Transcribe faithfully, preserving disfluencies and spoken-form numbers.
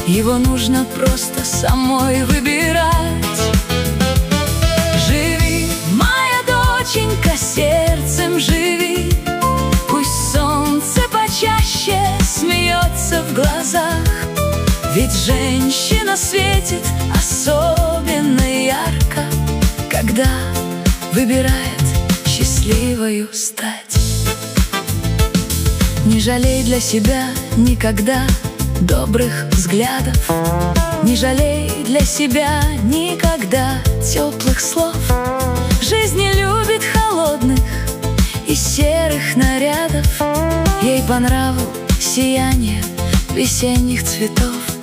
Его нужно просто самой выбирать. Живи, моя доченька, сердцем живи. Пусть солнце почаще смеется в глазах, ведь женщина светит особенно ярко, когда выбирает счастливою стать. Не жалей для себя никогда добрых взглядов, не жалей для себя никогда теплых слов. Жизнь не любит холодных и серых нарядов, ей по нраву сияние весенних цветов.